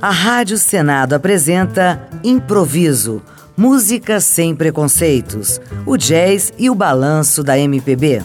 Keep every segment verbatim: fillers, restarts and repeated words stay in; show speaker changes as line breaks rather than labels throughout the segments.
A Rádio Senado apresenta Improviso, música sem preconceitos, o jazz e o balanço da M P B.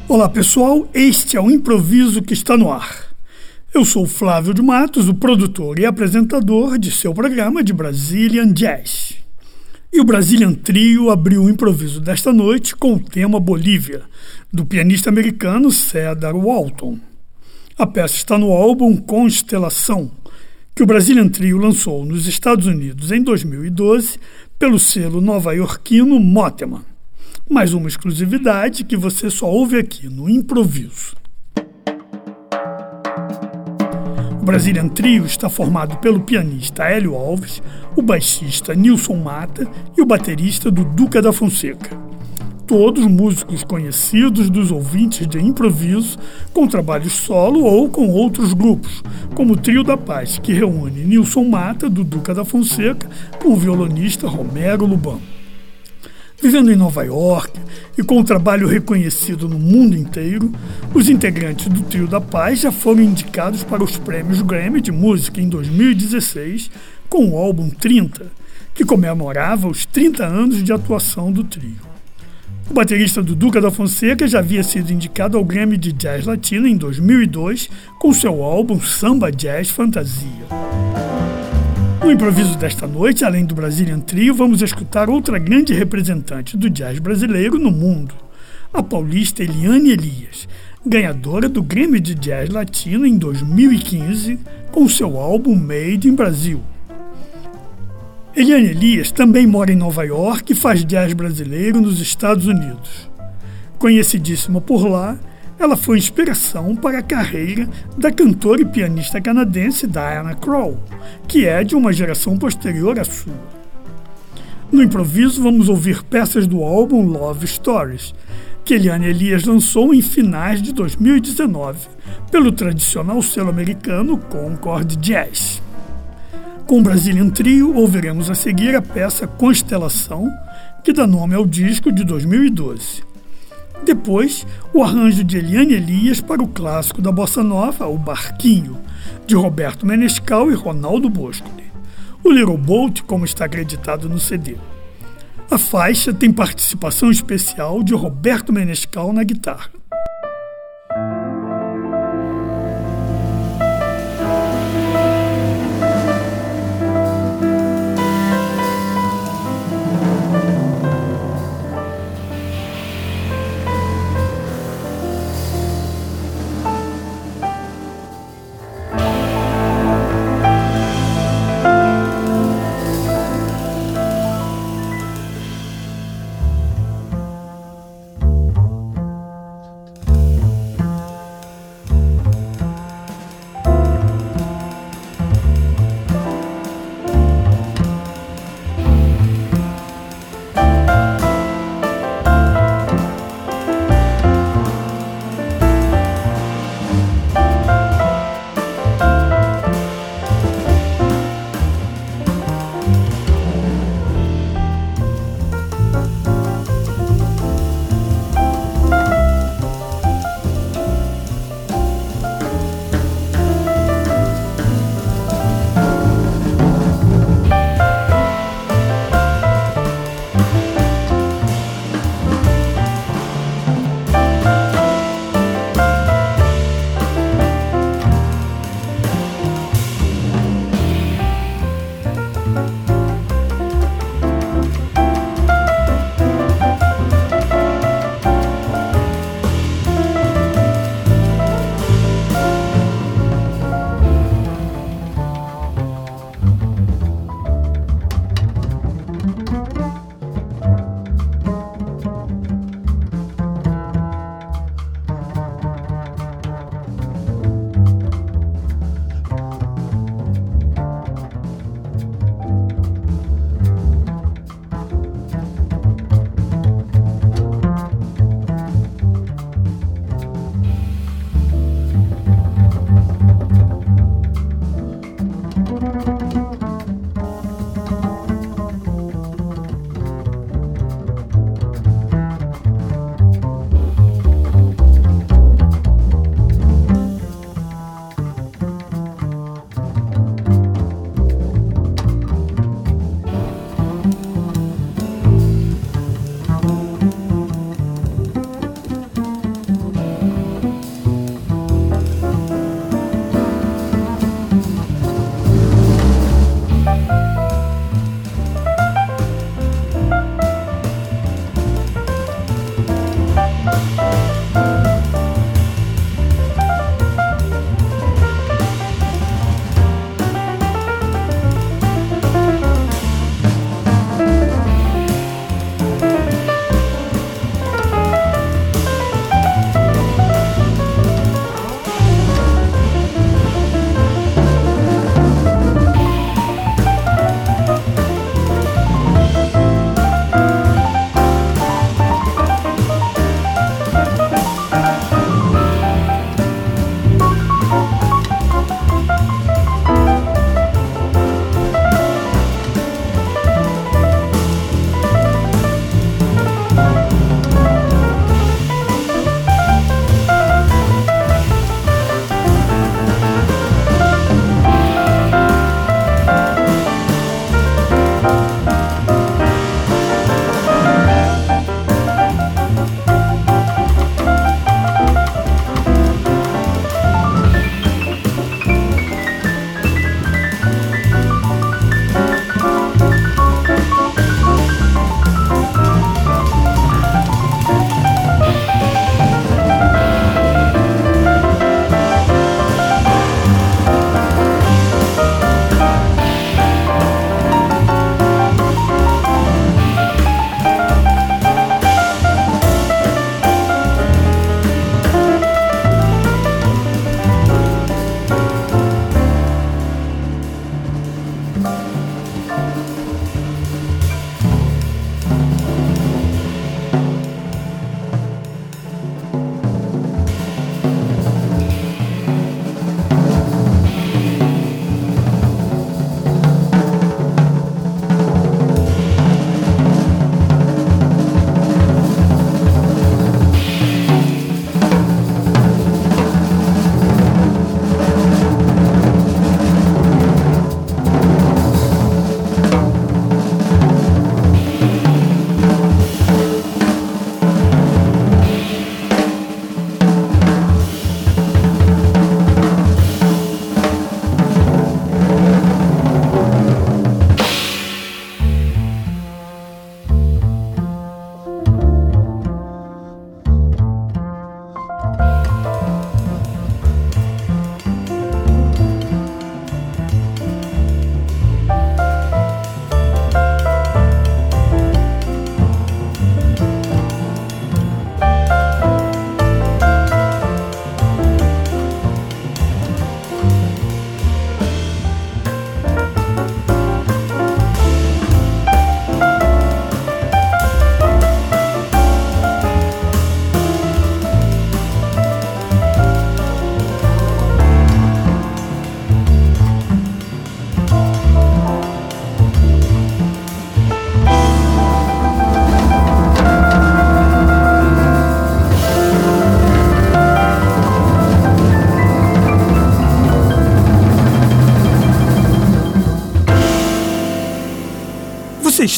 Olá pessoal, este é o Improviso que está no ar. Eu sou Flávio de Matos, o produtor e apresentador de seu programa de Brazilian Jazz. E o Brazilian Trio abriu o improviso desta noite com o tema Bolívia, do pianista americano Cedar Walton. A peça está no álbum Constelação, que o Brazilian Trio lançou nos Estados Unidos em dois mil e doze pelo selo nova-iorquino Moteman. Mais uma exclusividade que você só ouve aqui no Improviso. O Brazilian Trio está formado pelo pianista Hélio Alves, o baixista Nilson Mata e o baterista Duduca da Fonseca. Todos músicos conhecidos dos ouvintes de improviso, com trabalhos solo ou com outros grupos, como o Trio da Paz, que reúne Nilson Mata, Duduca da Fonseca, com o violonista Romero Lubão. Vivendo em Nova York e com um trabalho reconhecido no mundo inteiro, os integrantes do Trio da Paz já foram indicados para os prêmios Grammy de Música em dois mil e dezesseis com o álbum trinta, que comemorava os trinta anos de atuação do trio. O baterista Duduca da Fonseca já havia sido indicado ao Grammy de Jazz Latino em dois mil e dois com seu álbum Samba Jazz Fantasia. No improviso desta noite, além do Brazilian Trio, vamos escutar outra grande representante do jazz brasileiro no mundo, a paulista Eliane Elias, ganhadora do Grammy de Jazz Latino em dois mil e quinze com seu álbum Made in Brasil. Eliane Elias também mora em Nova York e faz jazz brasileiro nos Estados Unidos. Conhecidíssima por lá, ela foi inspiração para a carreira da cantora e pianista canadense Diana Krall, que é de uma geração posterior à sua. No improviso, vamos ouvir peças do álbum Love Stories, que Eliane Elias lançou em finais de dois mil e dezenove, pelo tradicional selo americano Concord Jazz. Com o Brazilian Trio, ouviremos a seguir a peça Constelação, que dá nome ao disco de dois mil e doze. Depois, o arranjo de Eliane Elias para o clássico da Bossa Nova, O Barquinho, de Roberto Menescal e Ronaldo Boscoli. O Little Boat, como está acreditado no C D. A faixa tem participação especial de Roberto Menescal na guitarra.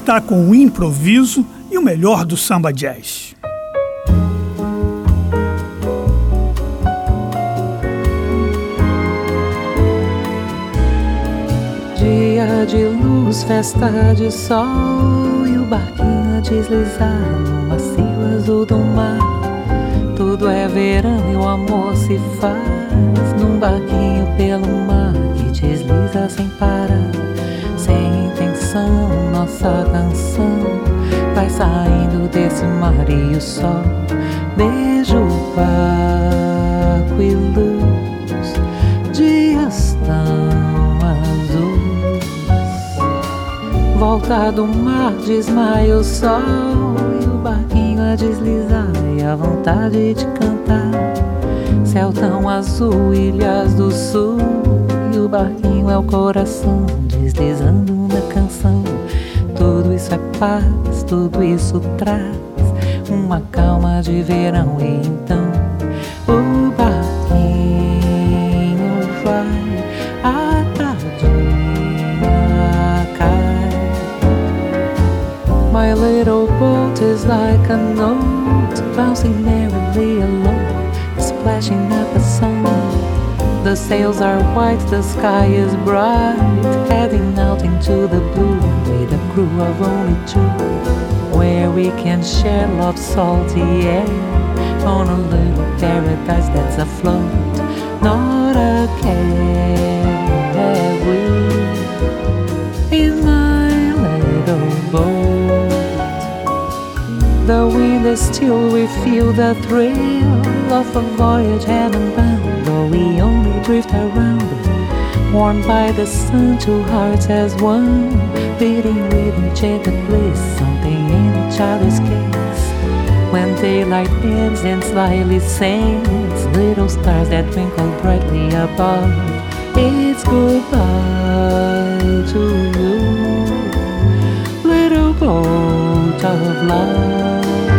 está com o improviso e o melhor do samba jazz.
Dia de luz, festa de sol, e o barquinho a deslizar no macio azul do mar. Tudo é verão e o amor se faz num barquinho pelo mar que desliza sem parar. Sem intenção, nossa canção vai saindo desse mar e o sol beija o barco e luz, dias tão azuis. Volta do mar, desmaia o sol, e o barquinho a deslizar e a vontade de cantar. Céu tão azul, ilhas do sul, e o barquinho é o coração deslizando na canção. Tudo isso é paz, tudo isso traz uma calma de verão. E então o barquinho vai, a tardinha cai. My little boat is like a note, bouncing merrily along, splashing at the sun. The sails are white, the sky is bright, heading out into the blue with a crew of only two, where we can share love's salty air on a little paradise that's afloat, not a care with in my little boat. The wind is still, we feel the thrill of a voyage heaven bound, though we only drift around, warmed by the sun, two hearts as one, beating with enchanted bliss, something in each other's kiss. When daylight ends and slyly sinks, little stars that twinkle brightly above, it's goodbye to you, little boat of love.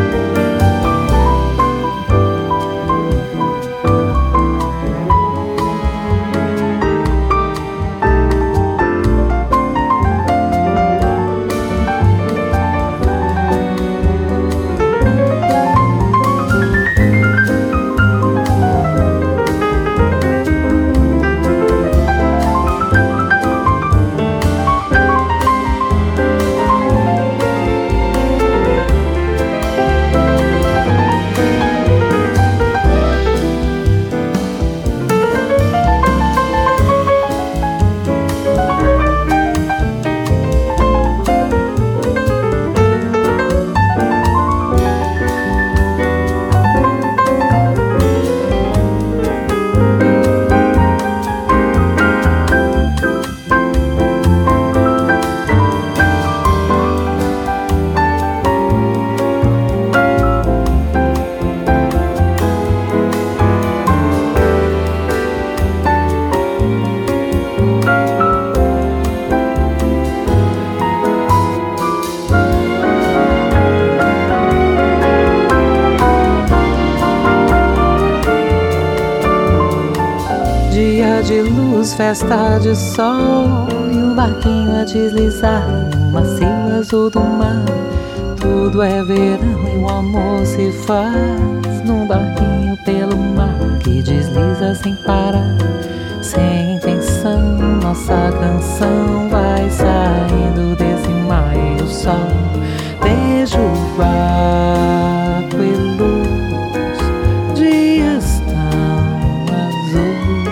De luz, festa de sol, e o barquinho a deslizar no macio azul do mar. Tudo é verão e o amor se faz num barquinho pelo mar que desliza sem parar. Sem intenção, nossa canção vai saindo desse mar e o sol beija o barco e luz, dias tão azuis.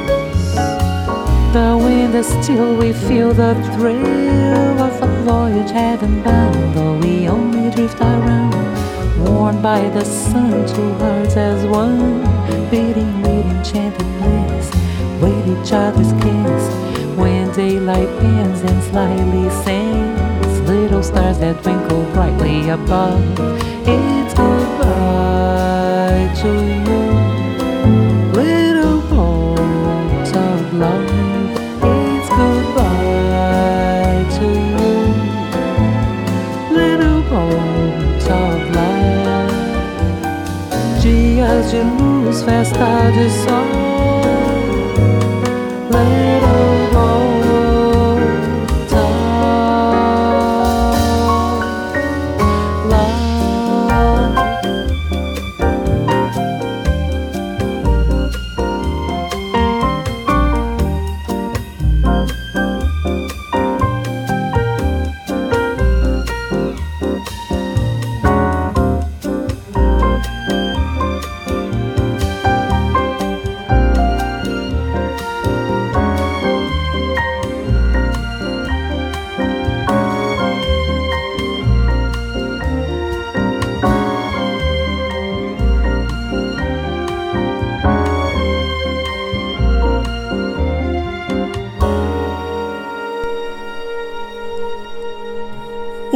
The wind is still, we feel the thrill of a voyage heaven bound, though we only drift around, warmed by the sun, two hearts as one, beating with enchanted bliss, with each other's kiss. When daylight ends and slyly sinks, little stars that twinkle brightly above, it's goodbye to you, little boat of love. Dias de luz, festa de sol, little boat of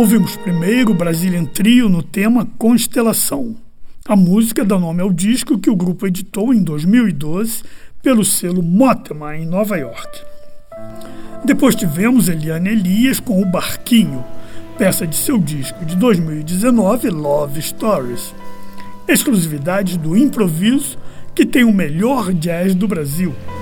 Ouvimos primeiro o Brazilian Trio no tema Constelação. A música dá nome ao disco que o grupo editou em dois mil e doze pelo selo Motema, em Nova York. Depois tivemos Eliane Elias com O Barquinho, peça de seu disco de dois mil e dezenove, Love Stories. Exclusividade do Improviso, que tem o melhor jazz do Brasil.